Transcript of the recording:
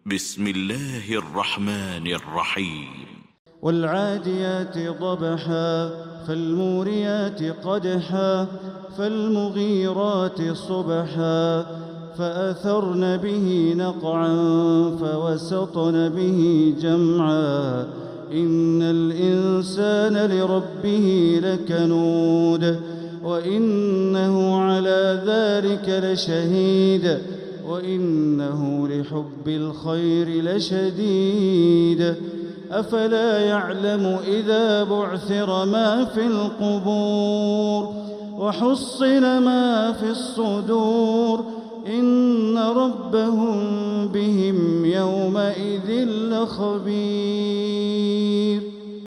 بسم الله الرحمن الرحيم. والعاديات ضبحا فالموريات قدحا فالمغيرات صبحا فأثرن به نقعا فوسطن به جمعا إن الإنسان لربه لكنود وإنه على ذلك لشهيد وإنه لحب الخير لشديد أفلا يعلم إذا بعثر ما في القبور وحصل ما في الصدور إن ربهم بهم يومئذ لخبير.